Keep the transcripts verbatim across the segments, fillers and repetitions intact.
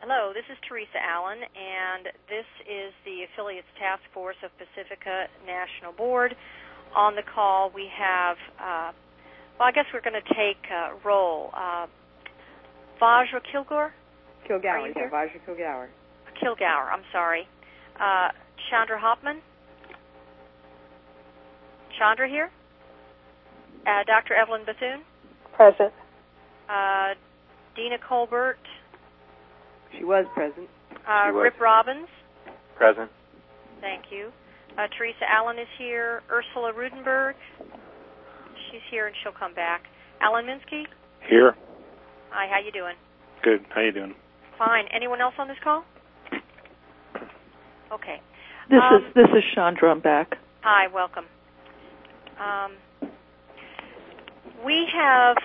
Hello, this is Teresa Allen, and this is the Affiliates Task Force of Pacifica National Board. On the call, we have, uh, well, I guess we're going to take uh, roll. Uh, Vajra Kilgore? Kilgour, yeah, Vajra Kilgour. Kilgour, I'm sorry. Uh, Chandra Hopman? Chandra here? Uh, Doctor Evelyn Bethune? Present. Uh, Dina Colbert? She was present. Uh, she was. Rip Robbins? Present. Thank you. Uh, Teresa Allen is here. Ursula Rudenberg? She's here and she'll come back. Alan Minsky? Here. Hi, how you doing? Good. How you doing? Fine. Anyone else on this call? Okay. This um, is this is Chandra. I'm back. Hi, welcome. Um, we have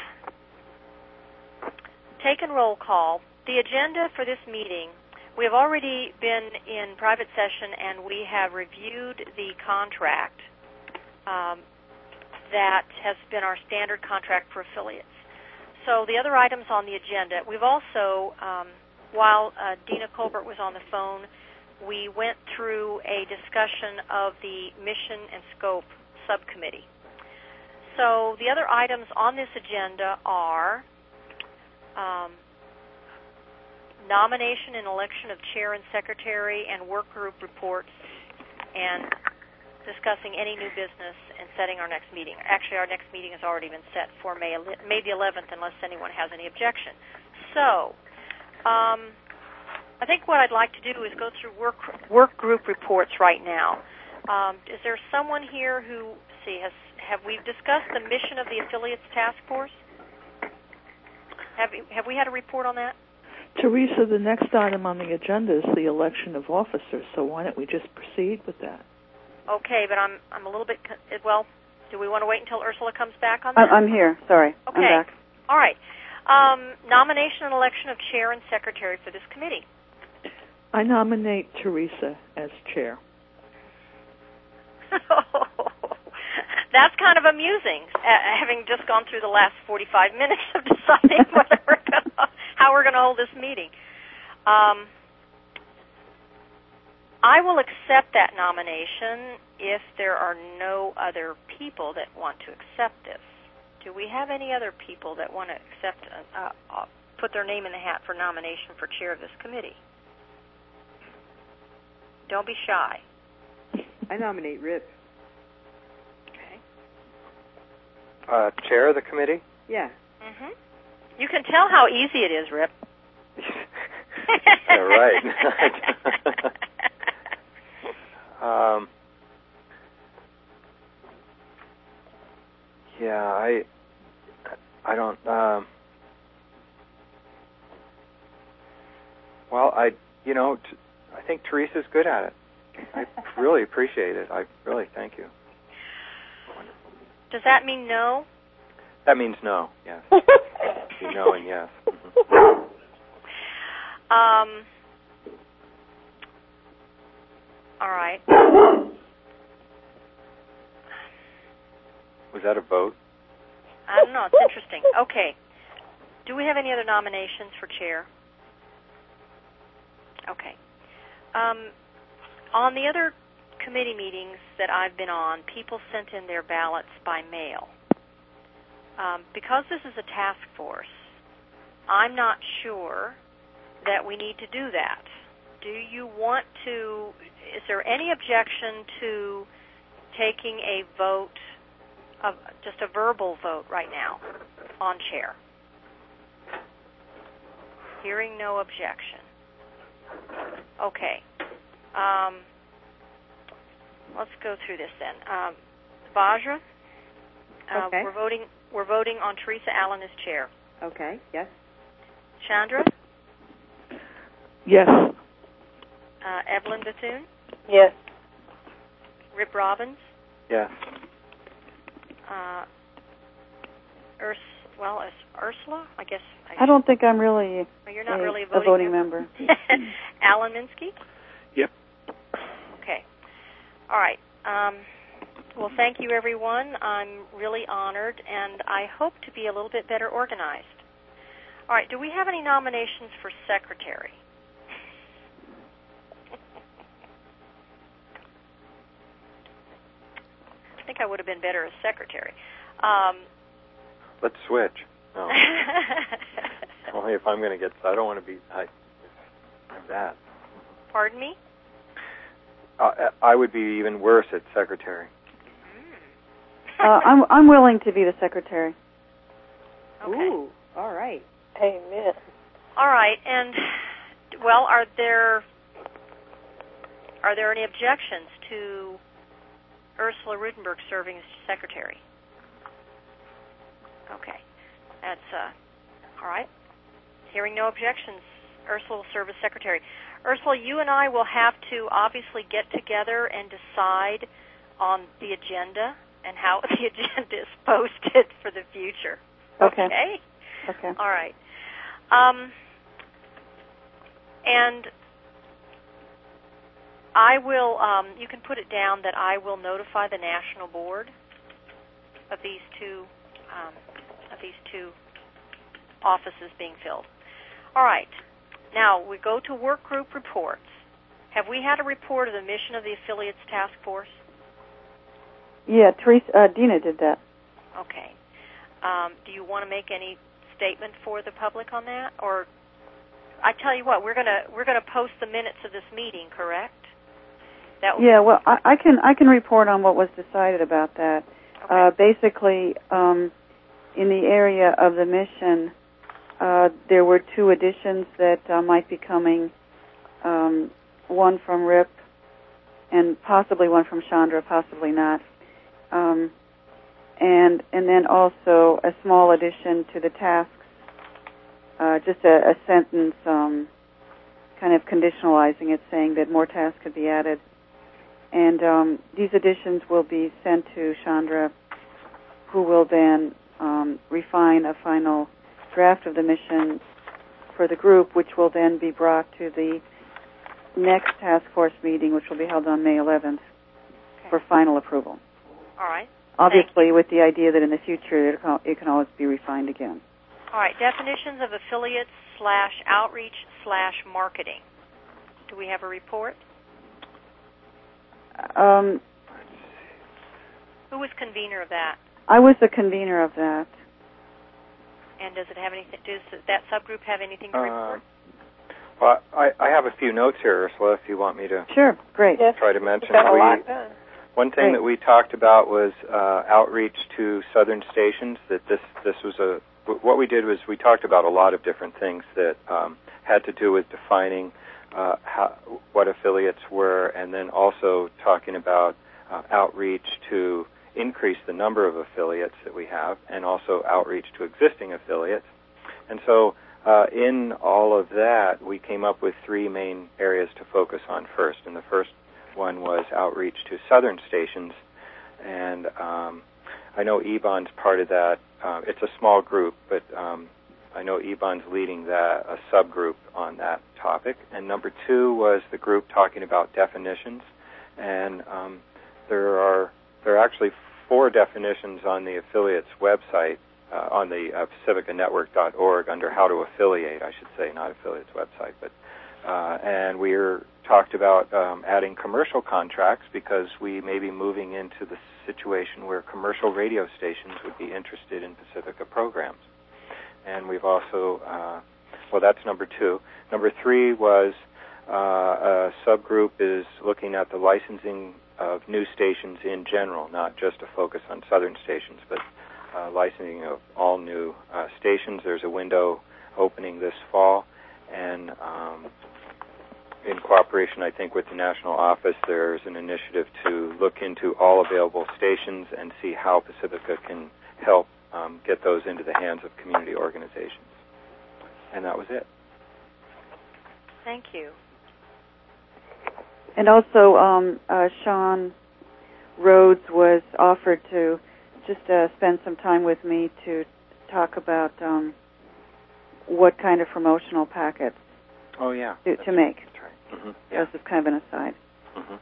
taken roll call. The agenda for this meeting, we have already been in private session and we have reviewed the contract um, that has been our standard contract for affiliates. So the other items on the agenda, we've also, um, while uh, Dina Colbert was on the phone, we went through a discussion of the mission and scope subcommittee. So the other items on this agenda are um, nomination and election of chair and secretary and work group reports, and discussing any new business and setting our next meeting. Actually, our next meeting has already been set for May, May the eleventh, unless anyone has any objection. So, um, I think what I'd like to do is go through work work group reports right now. Um, is there someone here who, see, has have we discussed the mission of the Affiliates Task Force? Have have we had a report on that? Teresa, the next item on the agenda is the election of officers, so why don't we just proceed with that? Okay, but I'm I'm a little bit, well, do we want to wait until Ursula comes back on that? I'm here, sorry. Okay. I'm back. All right. Um, nomination and election of chair and secretary for this committee. I nominate Teresa as chair. That's kind of amusing, uh, having just gone through the last forty-five minutes of deciding whether we're gonna, how we're going to hold this meeting. Um, I will accept that nomination if there are no other people that want to accept this. Do we have any other people that want to accept, uh, uh, put their name in the hat for nomination for chair of this committee? Don't be shy. I nominate Rip. Okay. Uh, chair of the committee? Yeah. Mm-hmm. You can tell how easy it is, Rip. Yeah, right. um, yeah, I, I don't. Um, well, I, you know, t- I think Teresa's good at it. I really appreciate it. I really thank you. Does that mean no? That means no. Yes. No and yes. Mm-hmm. Um. All right. Was that a vote? I don't know. It's interesting. Okay. Do we have any other nominations for chair? Okay. Um, on the other committee meetings that I've been on, people sent in their ballots by mail. Um, because this is a task force, I'm not sure that we need to do that. Do you want to, is there any objection to taking a vote, of just a verbal vote right now on chair? Hearing no objection. Okay. Um, let's go through this then. Um, Vajra, uh, okay. we're voting. We're voting on Teresa Allen as chair. Okay. Yes. Chandra. Yes. Uh, Evelyn Bethune. Yes. Rip Robbins. Yes. Uh, Urs. Well, as Ursula, I guess. I, I don't think I'm really. Well, you're not a, really a voting, a voting member. member. Alan Minsky. Yep. Okay. All right. Um, well, thank you, everyone. I'm really honored, and I hope to be a little bit better organized. All right. Do we have any nominations for secretary? I would have been better as secretary. Um, Let's switch. No. Only if I'm going to get. I don't want to be. I, I'm that. Pardon me? Uh, I would be even worse at secretary. uh, I'm I'm willing to be the secretary. Okay. Ooh, all right. Amen. All right, and well, are there are there any objections to Ursula Rutenberg serving as secretary? Okay, that's uh, all right. Hearing no objections, Ursula will serve as secretary. Ursula, you and I will have to obviously get together and decide on the agenda and how the agenda is posted for the future. Okay. Okay. Okay. All right. Um, and I will, um, you can put it down that I will notify the national board of these two, um, of these two offices being filled. All right. Now, we go to work group reports. Have we had a report of the mission of the affiliates task force? Yeah, Teresa, uh, Dina did that. Okay. Um, do you want to make any statement for the public on that, or I tell you what, we're gonna we're gonna post the minutes of this meeting, correct? That Yeah, well, I, I can I can report on what was decided about that. Okay. Uh, basically, um, in the area of the mission, uh, there were two additions that uh, might be coming. Um, one from Rip, and possibly one from Chandra, possibly not. Um, and and then also a small addition to the tasks, uh, just a, a sentence um, kind of conditionalizing it, saying that more tasks could be added. And um, these additions will be sent to Chandra, who will then um, refine a final draft of the mission for the group, which will then be brought to the next task force meeting, which will be held on May eleventh, okay. for final approval. All right. Obviously, with the idea that in the future it can, it can always be refined again. All right. Definitions of affiliates slash outreach slash marketing. Do we have a report? Um, Who was convener of that? I was the convener of that. And does it have anything? Does that subgroup have anything to Uh, report? Well, I, I have a few notes here, Ursula, if you want me to Sure, great. Yes. try to mention. Got a We, lot done. one thing Great. that we talked about was uh, outreach to southern stations. That this this was a what we did was we talked about a lot of different things that um, had to do with defining uh, how, what affiliates were, and then also talking about uh, outreach to increase the number of affiliates that we have, and also outreach to existing affiliates. And so uh, in all of that, we came up with three main areas to focus on first. And the first one was outreach to southern stations. And um, I know Ebon's part of that. Uh, it's a small group, but um, I know Ebon's leading that, a subgroup on that topic. And number two was the group talking about definitions. And um, there are there are actually four definitions on the affiliates website, uh, on the uh, pacifica network dot org under how to affiliate, I should say, not affiliates website. But uh, and we are talked about um, adding commercial contracts because we may be moving into the situation where commercial radio stations would be interested in Pacifica programs. And we've also, uh, well, that's number two. Number three was uh, a subgroup is looking at the licensing of new stations in general, not just a focus on southern stations, but uh, licensing of all new uh, stations. There's a window opening this fall, and um, in cooperation, I think, with the national office, there's an initiative to look into all available stations and see how Pacifica can help um, get those into the hands of community organizations. And that was it. Thank you. And also, um, uh, Sean Rhodes was offered to just uh, spend some time with me to talk about um, what kind of promotional packets Oh, yeah. to, to make. That's right. Mm-hmm. Yeah. This is kind of an aside. Mm-hmm.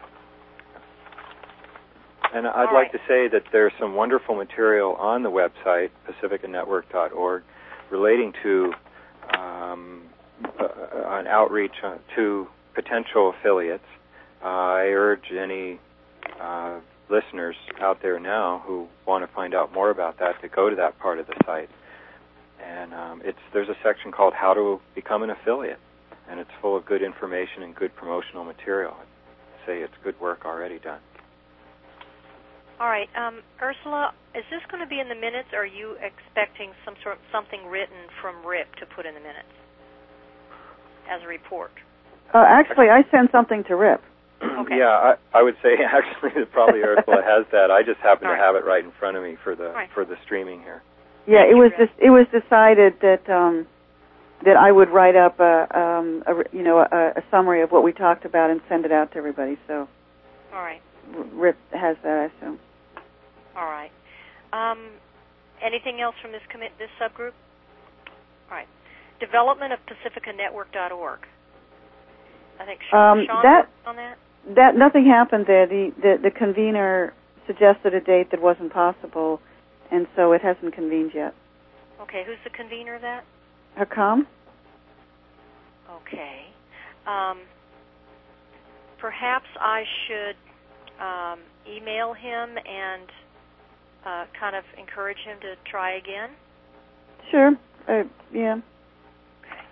And I'd All like right. to say that there's some wonderful material on the website, pacifica network dot org, relating to um, uh, an outreach to potential affiliates. Uh, I urge any uh, listeners out there now who want to find out more about that to go to that part of the site. And um, it's there's a section called How to Become an Affiliate, and it's full of good information and good promotional material. I'd say it's good work already done. All right, um, Ursula, is this going to be in the minutes, or are you expecting some sort of something written from R I P to put in the minutes as a report? Uh, actually, I sent something to R I P. Okay. Yeah, I, I would say actually that probably Ursula has that. I just happen All to right. have it right in front of me for the Right. for the streaming here. Yeah, Thank it you, was Rick. just, it was decided that um, that I would write up a, um, a you know a, a summary of what we talked about and send it out to everybody. So All right. R I P has that, I assume. All right. Um, anything else from this commit this subgroup? All right. Development of Pacifica Network dot org. I think Sean, Um, Sean that- worked on that. That nothing happened there. The, the the convener suggested a date that wasn't possible, and so it hasn't convened yet. Okay. Who's the convener of that? Hakam? Okay. Um, perhaps I should um, email him and uh, kind of encourage him to try again. Sure. Uh, yeah. Okay.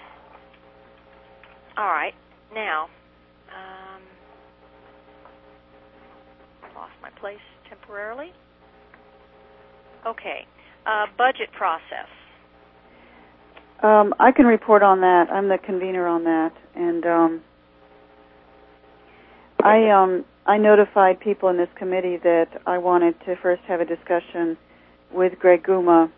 All right. Now, um, lost my place temporarily. Okay. Uh, budget process. Um, I can report on that. I'm the convener on that, and um, I um, I notified people in this committee that I wanted to first have a discussion with Greg Guma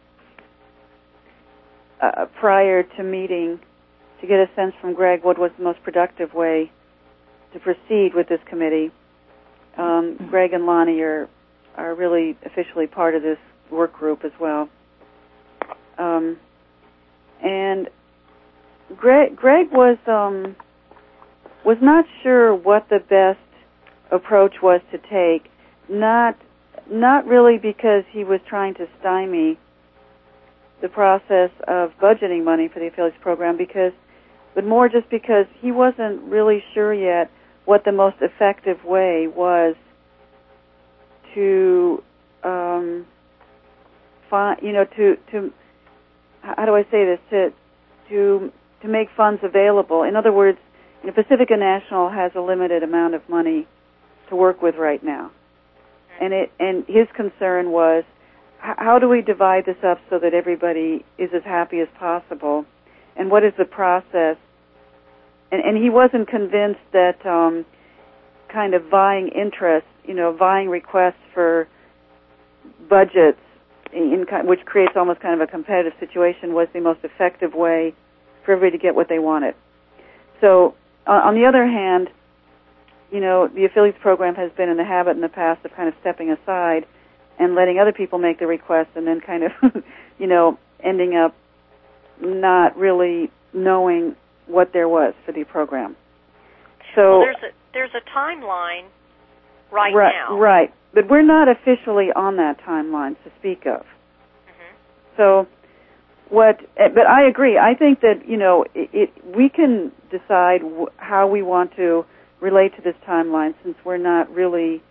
uh, prior to meeting to get a sense from Greg what was the most productive way to proceed with this committee. Um, Greg and Lonnie are are really officially part of this work group as well. Um, and Greg, Greg was um, was not sure what the best approach was to take. Not not really because he was trying to stymie the process of budgeting money for the affiliates program, because, but more just because he wasn't really sure yet what the most effective way was to, um, find, you know, to to how do I say this to to to make funds available. In other words, you know, Pacifica National has a limited amount of money to work with right now, and it and his concern was, how do we divide this up so that everybody is as happy as possible, and what is the process? And, and he wasn't convinced that um, kind of vying interests, you know, vying requests for budgets, in, in, which creates almost kind of a competitive situation, was the most effective way for everybody to get what they wanted. So, uh, on the other hand, you know, the affiliates program has been in the habit in the past of kind of stepping aside and letting other people make the requests, and then kind of, you know, ending up not really knowing what there was for the program. So Well, there's a there's a timeline right, right, now. right, but we're not officially on that timeline to speak of. Mm-hmm. So what? But I agree. I think that, you know, it, it we can decide w- how we want to relate to this timeline, since we're not really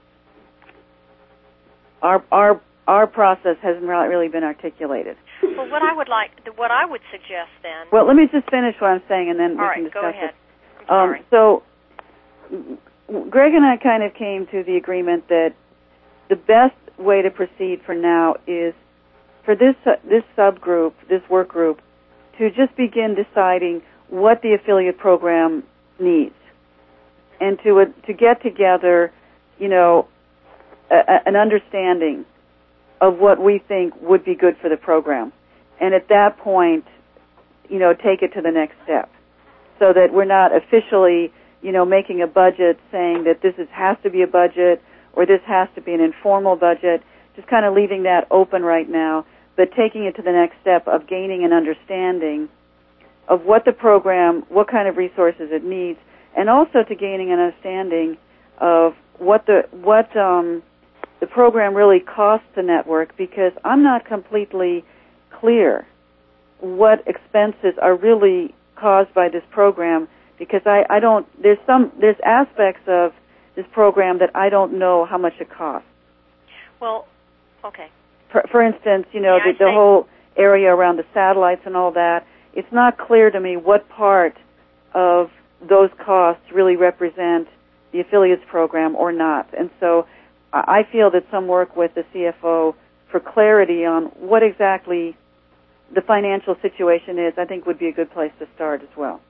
our our our process hasn't really been articulated. Well, what I would like, what I would suggest then. Well, let me just finish what I'm saying, and then we all can right, discuss go ahead. it. I'm Um, sorry. so, Greg and I kind of came to the agreement that the best way to proceed for now is for this uh, this subgroup, this work group, to just begin deciding what the affiliate program needs, and to uh, to get together, you know, a, a, an understanding of what we think would be good for the program, and at that point, you know, take it to the next step, so that we're not officially, you know, making a budget saying that this is, has to be a budget or this has to be an informal budget, just kind of leaving that open right now, but taking it to the next step of gaining an understanding of what the program, what kind of resources it needs, and also to gaining an understanding of what the what um, the program really costs the network, because I'm not completely clear what expenses are really caused by this program, because I, I don't, there's some, there's aspects of this program that I don't know how much it costs. Well, okay. For, for instance, you know, yeah, the, the whole area around the satellites and all that, it's not clear to me what part of those costs really represent the affiliates program or not. And so I feel that some work with the C F O for clarity on what exactly the financial situation is, I think would be a good place to start as well.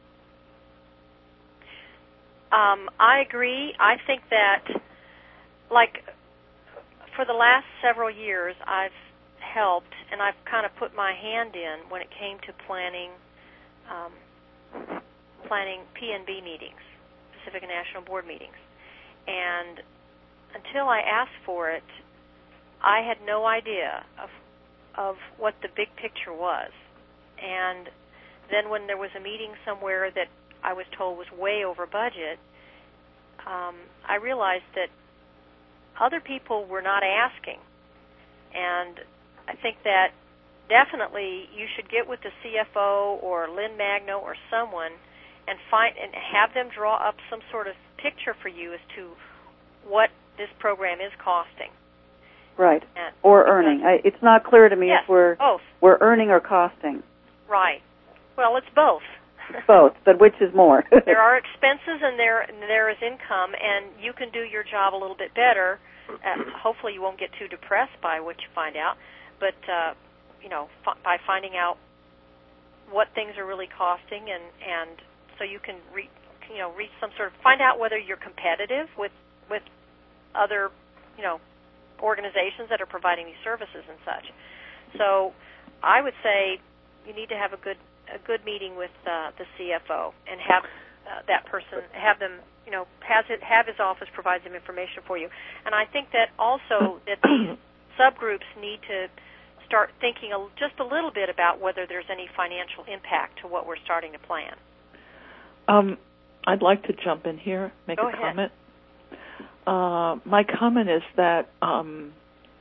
Um, I agree. I think that, like, for the last several years, I've helped, and I've kind of put my hand in when it came to planning um, planning P N B meetings, Pacific National Board meetings. And until I asked for it, I had no idea of of what the big picture was. And then when there was a meeting somewhere that I was told was way over budget, um, I realized that other people were not asking. And I think that definitely you should get with the C F O or Lynn Magno or someone and find and have them draw up some sort of picture for you as to what this program is costing. Right. And or earning. I, it's not clear to me yes, if we're both. we're earning or costing. Right. Well, it's both. Both, but which is more? There are expenses and there and there is income, and you can do your job a little bit better. Uh, hopefully, you won't get too depressed by what you find out, but uh, you know, f- by finding out what things are really costing, and and so you can re- you know reach some sort of find out whether you're competitive with with other you know organizations that are providing these services and such. So, I would say you need to have a good a good meeting with uh, the C F O and have uh, that person have them you know has it have his office provide some information for you. And I think that also that these subgroups need to start thinking a, just a little bit about whether there's any financial impact to what we're starting to plan. Um, I'd like to jump in here, make Go a ahead. comment. Uh, my comment is that um,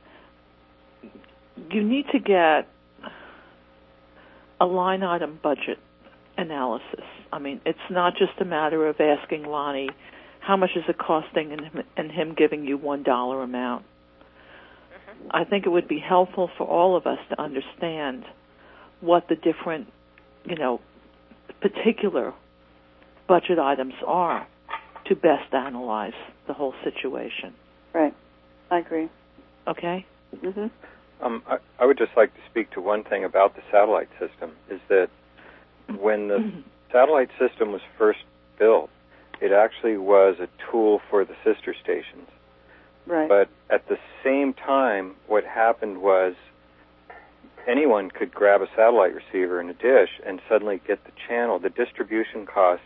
you need to get a line item budget analysis. I mean, it's not just a matter of asking Lonnie how much is it costing and him, and him giving you one dollar amount. Mm-hmm. I think it would be helpful for all of us to understand what the different, you know, particular budget items are to best analyze the whole situation. Right. I agree. Okay? Mm-hmm. Um, I, I would just like to speak to one thing about the satellite system, is that when the satellite system was first built, it actually was a tool for the sister stations. Right. But at the same time, what happened was anyone could grab a satellite receiver and a dish and suddenly get the channel. The distribution cost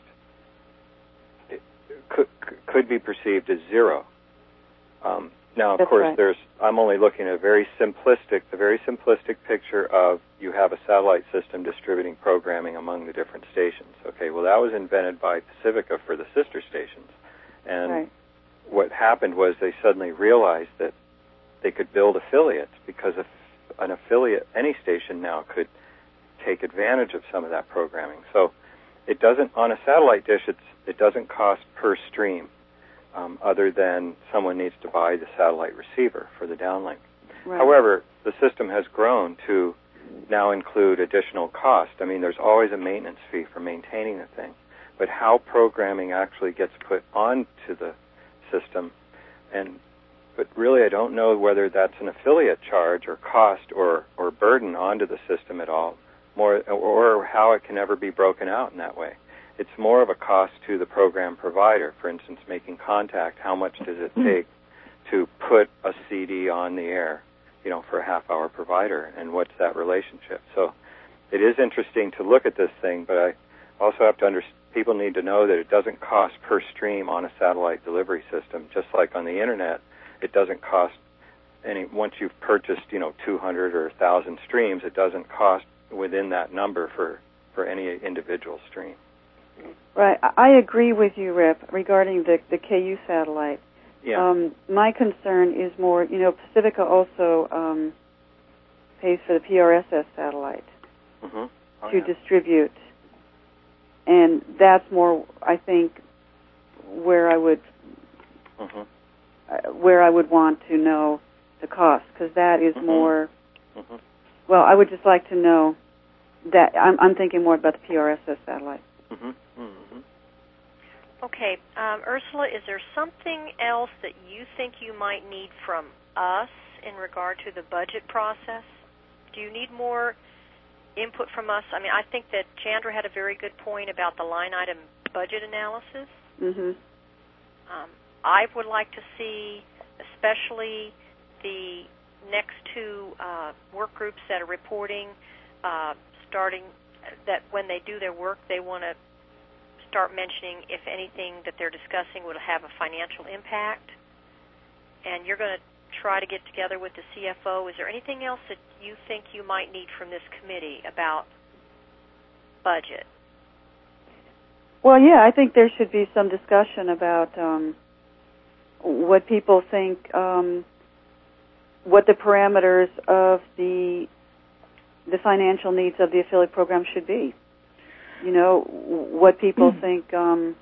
it could, could be perceived as zero. Um, Now, of That's course, right. there's. I'm only looking at a very simplistic, the very simplistic picture of you have a satellite system distributing programming among the different stations. Okay, well, that was invented by Pacifica for the sister stations, and Right. what happened was they suddenly realized that they could build affiliates because if an affiliate, any station now could take advantage of some of that programming. So it doesn't on a satellite dish. It's it doesn't cost per stream. Um, other than someone needs to buy the satellite receiver for the downlink. Right. However, the system has grown to now include additional cost. I mean, there's always a maintenance fee for maintaining the thing. But how programming actually gets put onto the system, and but really I don't know whether that's an affiliate charge or cost or, or burden onto the system at all, more or how it can ever be broken out in that way. It's more of a cost to the program provider. For instance, making contact, how much does it take to put a C D on the air, you know, for a half-hour provider, and what's that relationship? So it is interesting to look at this thing, but I also have to understand, people need to know that it doesn't cost per stream on a satellite delivery system. Just like on the Internet, it doesn't cost any, once you've purchased, you know, two hundred or one thousand streams, it doesn't cost within that number for, for any individual stream. Right. I agree with you, Rip, regarding the, the K U satellite. Yeah. Um, my concern is more, you know, Pacifica also um, pays for the P R S S satellite Mm-hmm. Oh, to yeah. distribute. And that's more, I think, where I would mm-hmm. uh, where I would want to know the cost, because that is mm-hmm. more. Mm-hmm. Well, I would just like to know that I'm, I'm thinking more about the P R S S satellite. Mm-hmm. Mm-hmm. Okay, um, Ursula, is there something else that you think you might need from us in regard to the budget process? Do you need more input from us? I mean, I think that Chandra had a very good point about the line item budget analysis. Mm-hmm. Um, I would like to see, especially the next two uh, work groups that are reporting, uh, starting that when they do their work, they want to start mentioning if anything that they're discussing would have a financial impact. And you're going to try to get together with the C F O. Is there anything else that you think you might need from this committee about budget? Well, yeah, I think there should be some discussion about um, what people think, um, what the parameters of the the financial needs of the affiliate program should be. You know, what people mm. think. Um,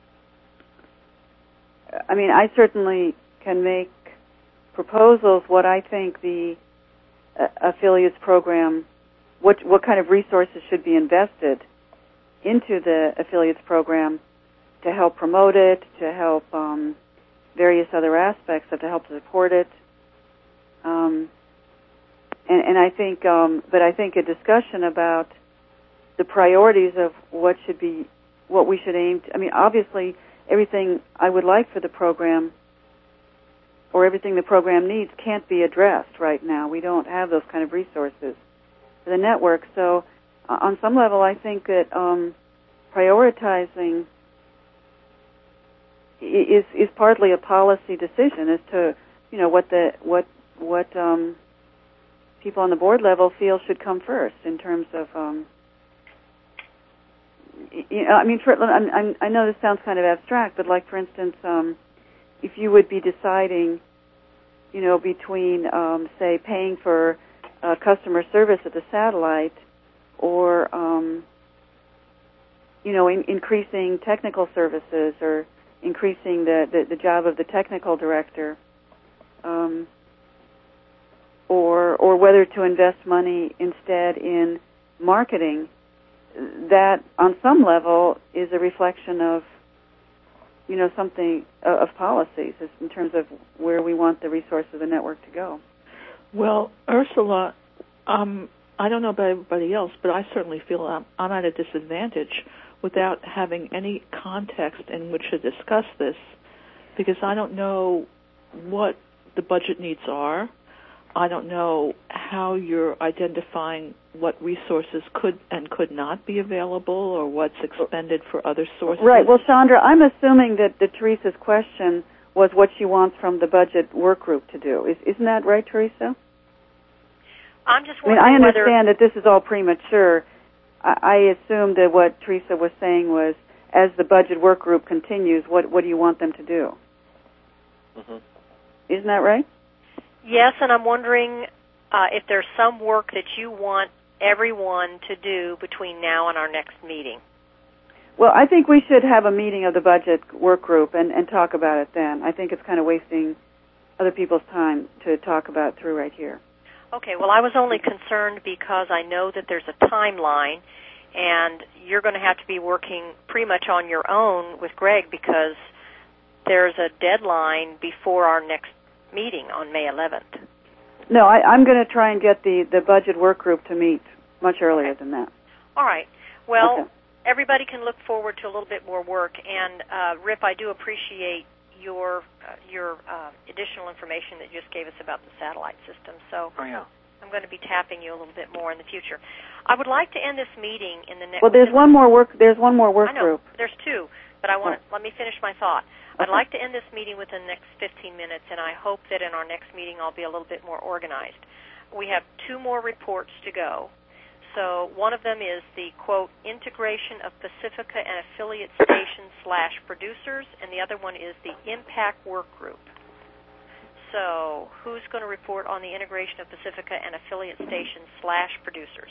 I mean, I certainly can make proposals what I think the uh, affiliates program, what what kind of resources should be invested into the affiliates program to help promote it, to help um, various other aspects of to help support it. Um, and, and I think, um, but I think a discussion about the priorities of what should be, what we should aim to, I mean, obviously, everything I would like for the program or everything the program needs can't be addressed right now. We don't have those kind of resources for the network. So uh, on some level, I think that um, prioritizing is is partly a policy decision as to, you know, what the what what um, people on the board level feel should come first in terms of. Um, You know, I mean, for, I'm, I know this sounds kind of abstract, but like, for instance, um, if you would be deciding, you know, between, um, say, paying for uh, customer service at the satellite or, um, you know, in, increasing technical services or increasing the, the, the job of the technical director, um, or or whether to invest money instead in marketing, that on some level is a reflection of, you know, something uh, of policies in terms of where we want the resource of the network to go. Well, Ursula, um, I don't know about everybody else, but I certainly feel I'm, I'm at a disadvantage without having any context in which to discuss this, because I don't know what the budget needs are. I don't know how you're identifying what resources could and could not be available or what's expended for other sources. Right. Well, Chandra, I'm assuming that, that Teresa's question was what she wants from the budget work group to do. Is, isn't that right, Teresa? I'm just wondering I mean, I understand whether... that this is all premature. I, I assume that what Teresa was saying was, as the budget work group continues, what, what do you want them to do? Mm-hmm. Isn't that right? Yes, and I'm wondering uh, if there's some work that you want everyone to do between now and our next meeting. Well, I think we should have a meeting of the budget work group and, and talk about it then. I think it's kind of wasting other people's time to talk about it through right here. Okay, well, I was only concerned because I know that there's a timeline, and you're going to have to be working pretty much on your own with Greg because there's a deadline before our next meeting on May eleventh. No, I, I'm going to try and get the, the budget work group to meet much earlier okay. than that. All right. Well, okay. everybody can look forward to a little bit more work. And, uh, Rip, I do appreciate your uh, your uh, additional information that you just gave us about the satellite system. So oh, yeah. I'm going to be tapping you a little bit more in the future. I would like to end this meeting in the next... Well, there's one more work, there's one more work I know, group. There's two, but I want to, oh. let me finish my thought. Okay. I'd like to end this meeting within the next fifteen minutes, and I hope that in our next meeting I'll be a little bit more organized. We have two more reports to go. So one of them is the, quote, integration of Pacifica and affiliate stations slash producers, and the other one is the impact work group. So who's going to report on the integration of Pacifica and affiliate stations slash producers?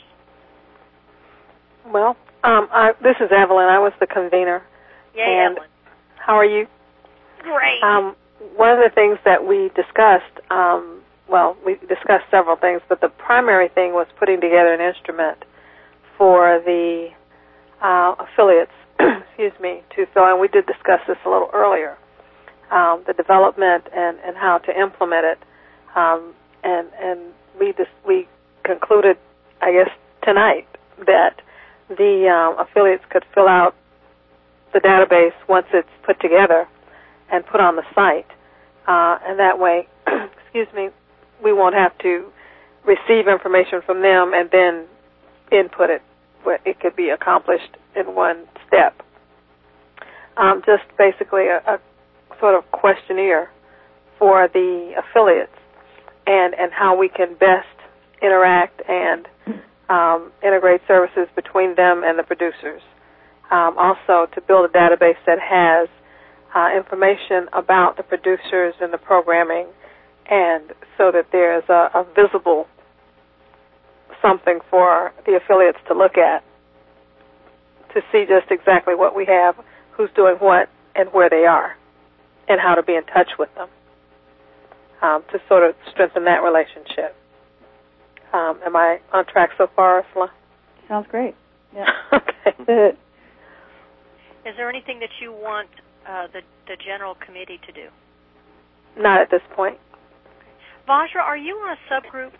Well, um, I, this is Evelyn. I was the convener. Yay, and Evelyn. How are you? Great. Um, one of the things that we discussed, um, well, we discussed several things, but the primary thing was putting together an instrument for the uh, affiliates, excuse me, to fill, and we did discuss this a little earlier, um, the development and, and how to implement it. Um, and and we just, we concluded, I guess, tonight that the um, affiliates could fill out the database once it's put together and put on the site. Uh, and that way, excuse me, we won't have to receive information from them and then input it. Where it could be accomplished in one step. Um, just basically a, a sort of questionnaire for the affiliates and, and how we can best interact and um, integrate services between them and the producers. Um, also, to build a database that has uh, information about the producers and the programming, and so that there's a, a visible something for the affiliates to look at to see just exactly what we have, who's doing what, and where they are, and how to be in touch with them um, to sort of strengthen that relationship. Um, am I on track so far, Ursula? Sounds great. Yeah. Okay. Is there anything that you want uh, the, the general committee to do? Not at this point. Vajra, are you on a subgroup?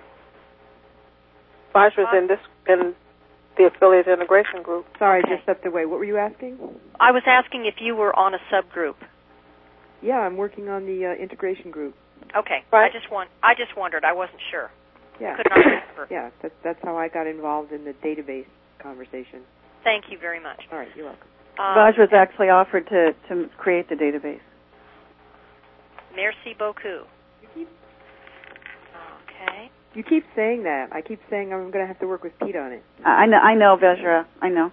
Vajra's in this in the affiliate integration group. Sorry, Okay. I just stepped away. What were you asking? I was asking if you were on a subgroup. Yeah, I'm working on the uh, integration group. Okay. Right. I just want I just wondered. I wasn't sure. Yeah. Could not remember. Yeah, that's that's how I got involved in the database conversation. Thank you very much. All right, you're welcome. Um, Vajra's actually offered to, to create the database. Merci beaucoup. You keep, Okay. you keep saying that. I keep saying I'm going to have to work with Pete on it. I know, I know, Vajra. I know.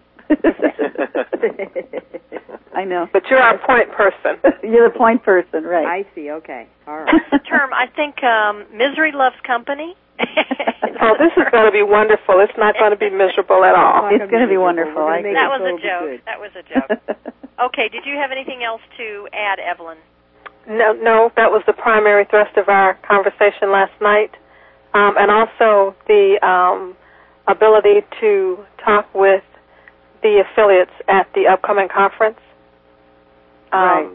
I know. But you're our point person. You're the point person, right? I see. Okay. All right. Term, I think um, misery loves company. Oh, this is going to be wonderful. It's not going to be miserable at all. It's going to be wonderful. We're I gonna make That it was so a it'll be joke. good. That was a joke. Okay, did you have anything else to add, Evelyn? No, no, that was the primary thrust of our conversation last night. Um, and also the um, ability to talk with the affiliates at the upcoming conference. Um, Right.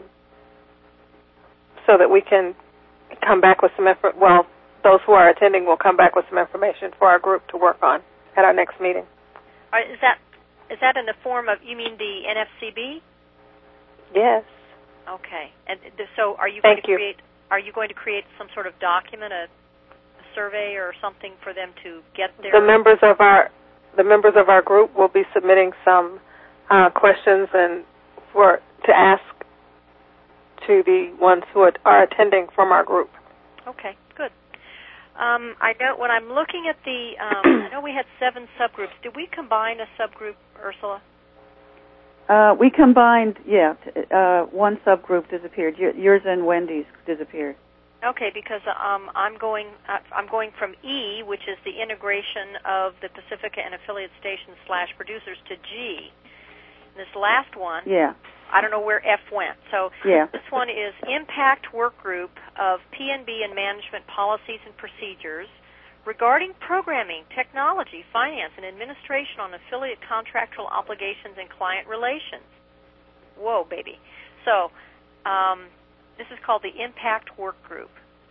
So that we can come back with some info. Well, those who are attending will come back with some information for our group to work on at our next meeting. Are, is that is that in the form of, you mean the N F C B? Yes. Okay. And th- so are you Thank going to you. create are you going to create some sort of document, a, a survey or something for them to get their The members of our the members of our group will be submitting some uh, questions and for to ask to the ones who are, are attending from our group. Okay, good. Um, I know when I'm looking at the, um, I know we had seven subgroups. Did we combine a subgroup, Ursula? Uh, we combined, yeah, t- uh, one subgroup disappeared. Y- yours and Wendy's disappeared. Okay, because um, I'm going, uh, I'm going from E, which is the integration of the Pacifica and affiliate stations slash producers, to G. And this last one, Yeah, I don't know where F went. So yeah. this one is Impact Work Group of P N B and Management Policies and Procedures regarding programming, technology, finance, and administration on affiliate contractual obligations and client relations. Whoa, baby. So um, this is called the Impact Work Group.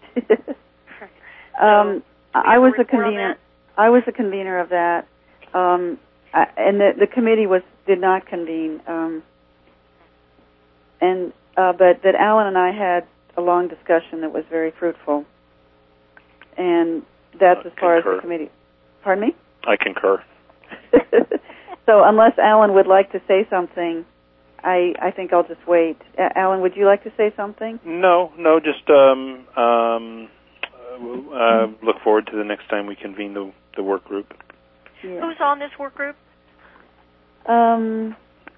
um, So, I was a report on convener. I was a convener of that, um, I, and the, the committee was did not convene. Um, and uh, but that Alan and I had a long discussion that was very fruitful, and that's Uh, as far concur. as the committee. Pardon me. I concur. So unless Alan would like to say something, I I think I'll just wait. A- Alan, would you like to say something? No, no, just um, um, uh, uh, look forward to the next time we convene the, the work group. Yeah. Who's on this work group? Um.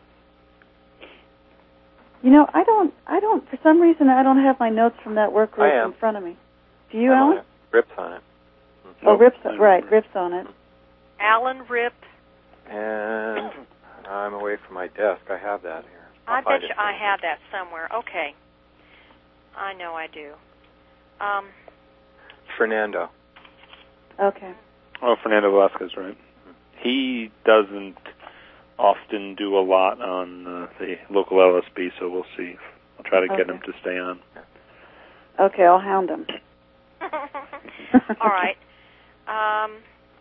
You know, I don't. I don't. For some reason, I don't have my notes from that work group I am. in front of me. Do you, I'm on Alan? it. Rip's on it. Oh, Nope, Rip's I don't right. remember. Rip's on it. Alan, Rip. And I'm away from my desk. I have that here. I'll I find bet it you for I have that somewhere. Okay. I know I do. Um, Fernando. Okay. Oh, Fernando Velasquez, right? He doesn't often do a lot on uh, the local L S B, so we'll see. I'll try to get Okay. him to stay on. Okay, I'll hound him. All right. Um,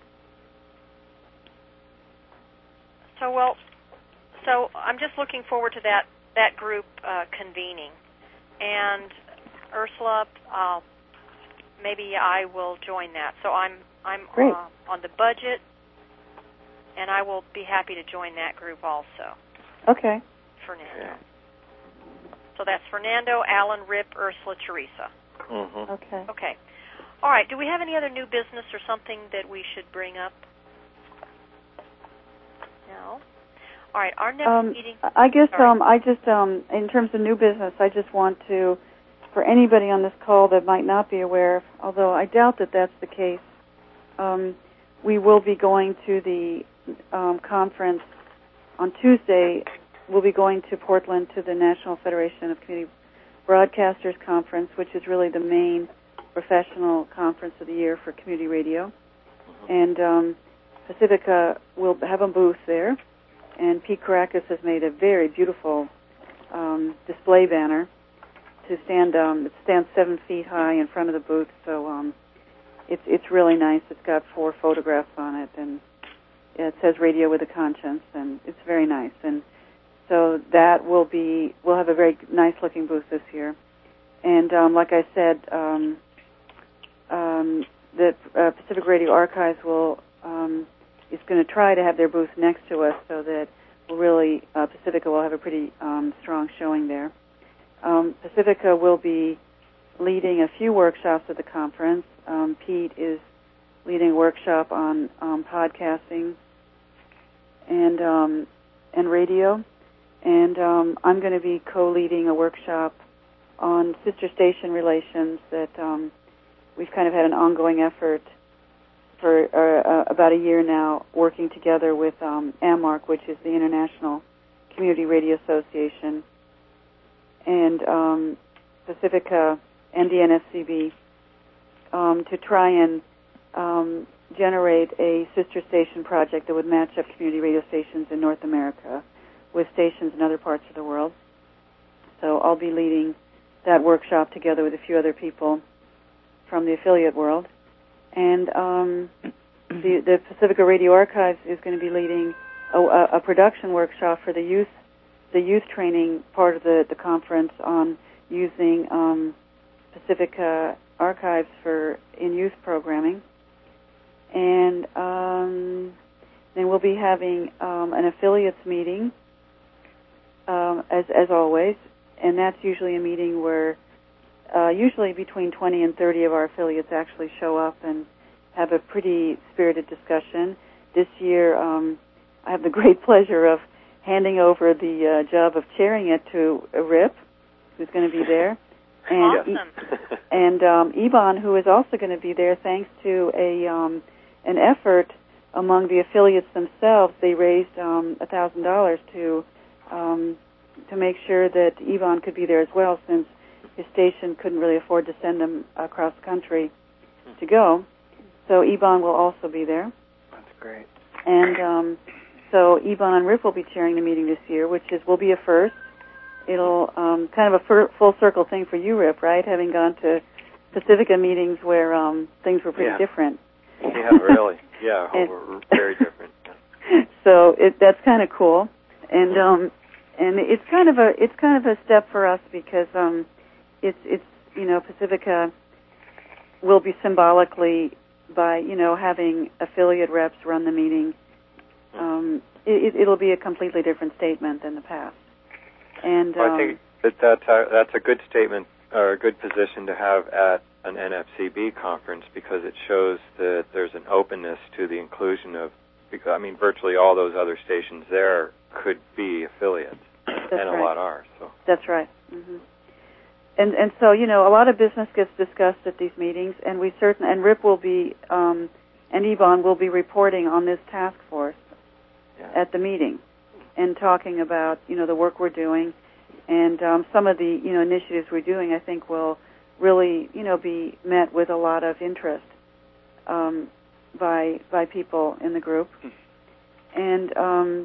so, well, so I'm just looking forward to that, that group uh, convening. And Ursula, uh, maybe I will join that. So I'm I'm uh, on the budget, and I will be happy to join that group also. Okay. Fernando. Yeah. So that's Fernando, Alan, Rip, Ursula, Teresa. Mm-hmm. Okay. Okay. All right. Do we have any other new business or something that we should bring up? No. All right. Our next um, meeting. I guess Sorry. um, I just, um, in terms of new business, I just want to, for anybody on this call that might not be aware, although I doubt that that's the case, um, we will be going to the um, conference on Tuesday. We'll be going to Portland to the National Federation of Community Broadcasters Conference, which is really the main professional conference of the year for community radio. And um, Pacifica will have a booth there, and Pete Caracas has made a very beautiful um, display banner to stand. Um, it stands seven feet high in front of the booth, so um, it's it's really nice. It's got four photographs on it, and it says "Radio with a Conscience," and it's very nice. And so that will be, we'll have a very nice-looking booth this year. And um, like I said, um, um, the uh, Pacific Radio Archives will um, is going to try to have their booth next to us, so that we'll really uh, Pacifica will have a pretty um, strong showing there. Um, Pacifica will be leading a few workshops at the conference. Um, Pete is leading a workshop on um, podcasting and um, and radio. And um, I'm going to be co-leading a workshop on sister station relations that um, we've kind of had an ongoing effort for uh, uh, about a year now, working together with um, A M A R C, which is the International Community Radio Association, and um, Pacifica and the N F C B um, to try and um, generate a sister station project that would match up community radio stations in North America with stations in other parts of the world. So I'll be leading that workshop together with a few other people from the affiliate world. And um, the, the Pacifica Radio Archives is going to be leading a, a production workshop for the youth, the youth training part of the, the conference on using um, Pacifica Archives for in youth programming. And um, then we'll be having um, an affiliates meeting, Um, as as always, and that's usually a meeting where uh, usually between twenty and thirty of our affiliates actually show up and have a pretty spirited discussion. This year, um, I have the great pleasure of handing over the uh, job of chairing it to Rip, who's going to be there, and awesome. e- and um, Iban, who is also going to be there, thanks to a um, an effort among the affiliates themselves. They raised um, a thousand dollars to. Um, to make sure that Ivan could be there as well, since his station couldn't really afford to send him across the country to go. So Ivan will also be there. That's great. And um, so Ivan and Rip will be chairing the meeting this year, which is will be a first. It'll um, kind of a fir- full circle thing for you, Rip, right? Having gone to Pacifica meetings where um, things were pretty yeah. different. Yeah, really. Yeah, and, we're very different. So it, that's kind of cool. And um, And it's kind of a it's kind of a step for us because um, it's it's you know Pacifica will be symbolically by you know having affiliate reps run the meeting. Um, it, it'll be a completely different statement than the past. And well, um, I think that that's a, that's a good statement or a good position to have at an N F C B conference, because it shows that there's an openness to the inclusion of. Because I mean, virtually all those other stations there could be affiliates. That's and a right. lot are. So that's right. Mm-hmm. And and so you know a lot of business gets discussed at these meetings, and we certain and Rip will be um, and Yvonne will be reporting on this task force yeah. at the meeting and talking about you know the work we're doing, And um, some of the, you know, initiatives we're doing, I think, will really, you know, be met with a lot of interest um, by by people in the group. And um,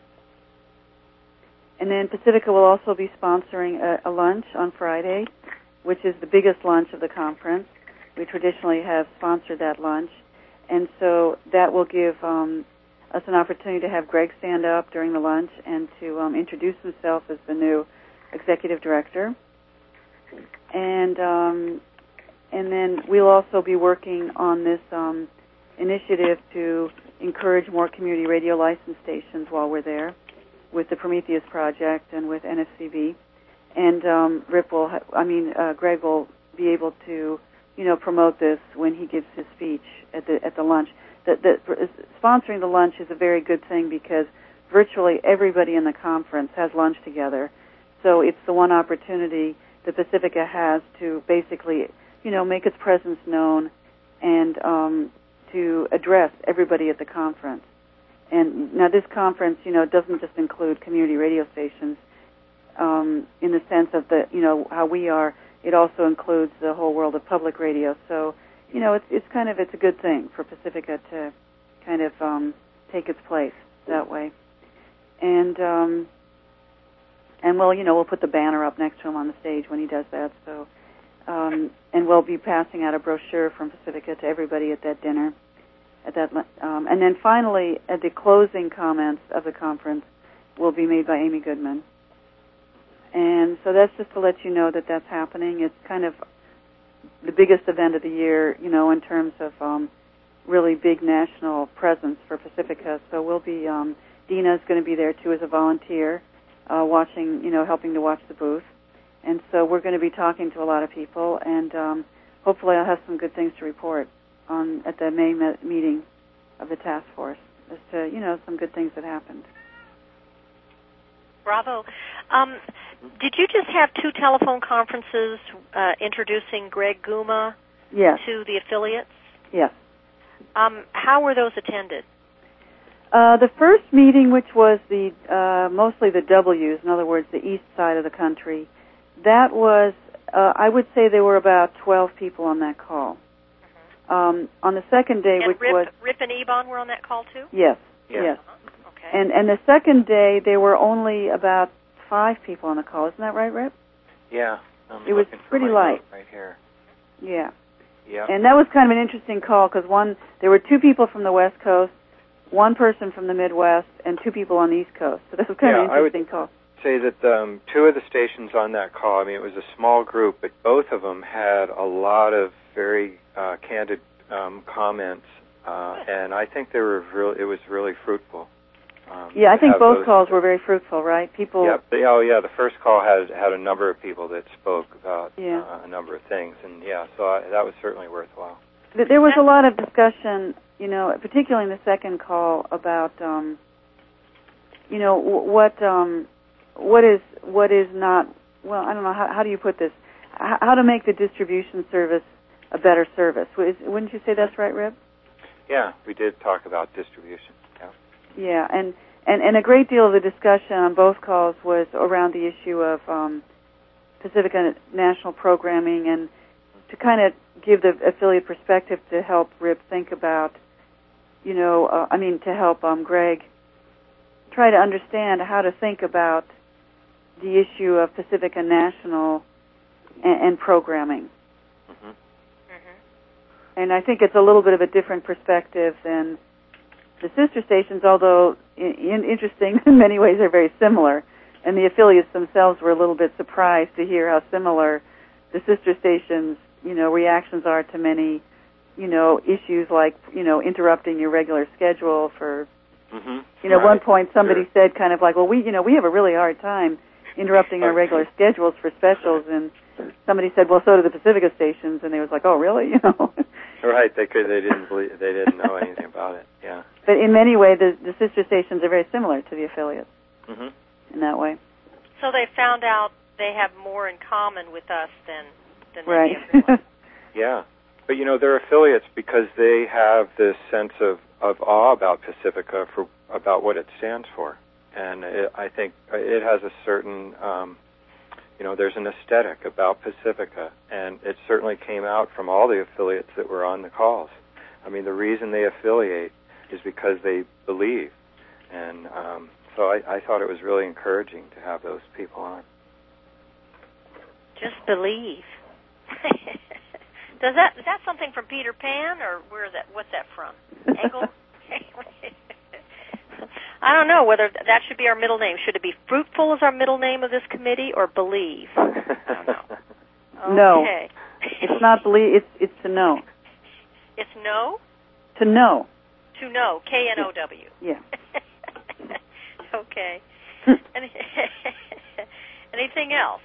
and then Pacifica will also be sponsoring a, a lunch on Friday, which is the biggest lunch of the conference. We traditionally have sponsored that lunch. And so that will give um, us an opportunity to have Greg stand up during the lunch and to um, introduce himself as the new executive director. And um, and then we'll also be working on this um, initiative to encourage more community radio license stations while we're there with the Prometheus Project and with N F C B. And um, Rip will, ha- I mean, uh, Greg will be able to, you know, promote this when he gives his speech at the at the lunch. The, the, sponsoring the lunch is a very good thing because virtually everybody in the conference has lunch together. So it's the one opportunity that Pacifica has to basically, you know, make its presence known and um, to address everybody at the conference. And now this conference, you know, doesn't just include community radio stations um, in the sense of the, you know, how we are. It also includes the whole world of public radio. So, you know, it's it's kind of it's a good thing for Pacifica to kind of um, take its place that way. And um, and well, you know, we'll put the banner up next to him on the stage when he does that. So, um, and we'll be passing out a brochure from Pacifica to everybody at that dinner. At that, um, and then finally, at the closing comments of the conference will be made by Amy Goodman. And so that's just to let you know that that's happening. It's kind of the biggest event of the year, you know, in terms of um, really big national presence for Pacifica. So we'll be, um, Dina's going to be there too as a volunteer, uh, watching, you know, helping to watch the booth. And so we're going to be talking to a lot of people, and um, hopefully I'll have some good things to report on at the May me- meeting of the task force as to, you know, some good things that happened. Bravo. Um, did you just have two telephone conferences uh, introducing Greg Guma yes. to the affiliates? Yes. Um, how were those attended? Uh, the first meeting, which was the uh, mostly the W's, in other words, the east side of the country, that was, uh, I would say there were about twelve people on that call. Um, on the second day, and which Rip, was... Rip and Ebon were on that call, too? Yes, yeah. yes. Uh-huh. Okay. And and the second day, there were only about five people on the call. Isn't that right, Rip? Yeah. I'm it was looking for pretty my light. note right here. Yeah. Yeah. And that was kind of an interesting call because one, there were two people from the West Coast, one person from the Midwest, and two people on the East Coast. So that was kind yeah, of an interesting I would call. Say that um, two of the stations on that call, I mean, it was a small group, but both of them had a lot of very uh, candid um, comments, uh, and I think they were real. It was really fruitful. Um, yeah, I think both those, calls were very fruitful, right? People. Yeah. They, oh, yeah. The first call had had a number of people that spoke about yeah. uh, a number of things, and yeah, so I, that was certainly worthwhile. There was a lot of discussion, you know, particularly in the second call about, um, you know, what um, what is what is not. Well, I don't know how, how do you put this? How, how to make the distribution service a better service. Wouldn't you say that's right, Rip? Yeah, we did talk about distribution. Yeah. Yeah, and, and, and a great deal of the discussion on both calls was around the issue of um, Pacifica National programming and to kind of give the affiliate perspective to help Rip think about, you know, uh, I mean, to help um, Greg try to understand how to think about the issue of Pacifica National and, and programming. Mm-hmm. And I think it's a little bit of a different perspective than the sister stations, although in, in interesting in many ways they're very similar. And the affiliates themselves were a little bit surprised to hear how similar the sister stations, you know, reactions are to many, you know, issues like, you know, interrupting your regular schedule for, mm-hmm. you know, right. one point somebody sure. said kind of like, well, we, you know, we have a really hard time interrupting our regular schedules for specials, and somebody said, well, so do the Pacifica stations, and they was like, oh, really? You know. Right, they could. They didn't believe. They didn't know anything about it. Yeah. But in many ways, the, the sister stations are very similar to the affiliates mm-hmm. in that way. So they found out they have more in common with us than than right. everyone. Yeah, but you know they're affiliates because they have this sense of, of awe about Pacifica for about what it stands for, and it, I think it has a certain um, you know, there's an aesthetic about Pacifica, and it certainly came out from all the affiliates that were on the calls. I mean, the reason they affiliate is because they believe, and um, so I, I thought it was really encouraging to have those people on. Just believe. Does that is that something from Peter Pan, or where is that? What's that from? Engel? I don't know whether that should be our middle name. Should it be Fruitful as our middle name of this committee, or Believe? I don't know. No, okay. It's not believe. It's it's to know. It's know. To know. To know. K N O W. Yeah. Okay. Any, anything else?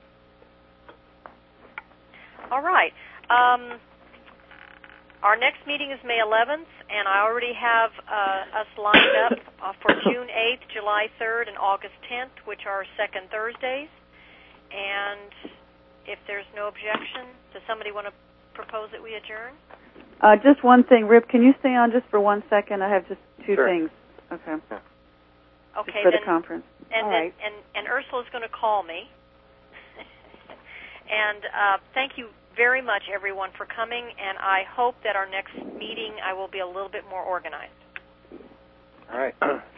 All right. Um, our next meeting is May eleventh, and I already have uh, us lined up uh, for June eighth, July third, and August tenth, which are second Thursdays. And if there's no objection, does somebody want to propose that we adjourn? Uh, just one thing, Rip. Can you stay on just for one second? I have just two Sure. things. Okay. Okay. Just for then, the conference. And All then, right. and and Ursula's going to call me. And uh, thank you very much, everyone, for coming. And I hope that our next meeting I will be a little bit more organized. All right.